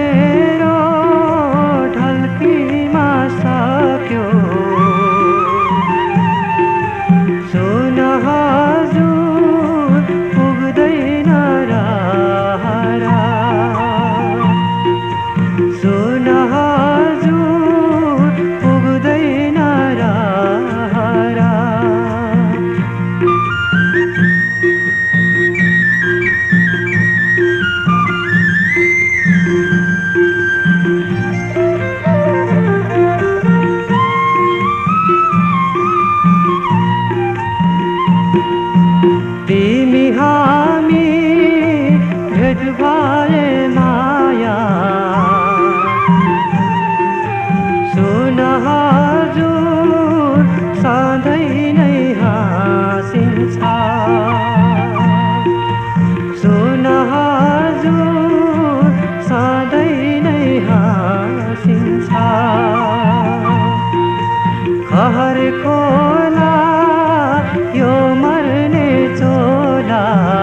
मेरो ढल्कीमा सक्यो सुन हजुर पुग्दैन रहरा सुन हजुर पुग्दैन रहरा तिमी हामी भेट भए माया सुन हजुर सधैँ नै हाँसिन्छ सुन हजुर सधैँ नै हाँसिन्छ खहर खोला यो मर्ने चोला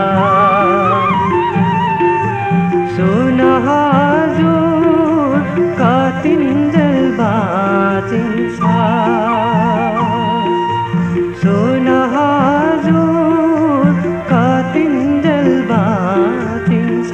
सुन हजुर कतिन्जेल बाँचिन्छ सुन हजुर कतिन्जेल बाँचिन्छ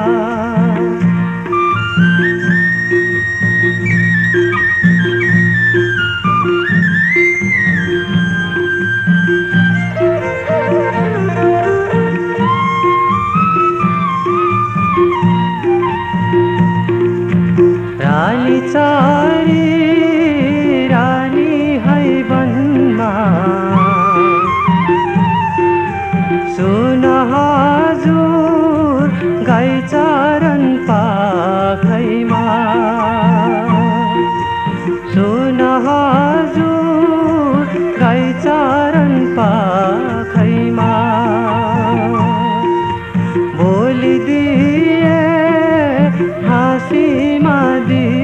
रानी चारी रानी है वनमा सुन हजुर गाई चरन पाखैमा सुन हजुर गाई चरन पाखैमा बोलिदिए हाँसीमा दिए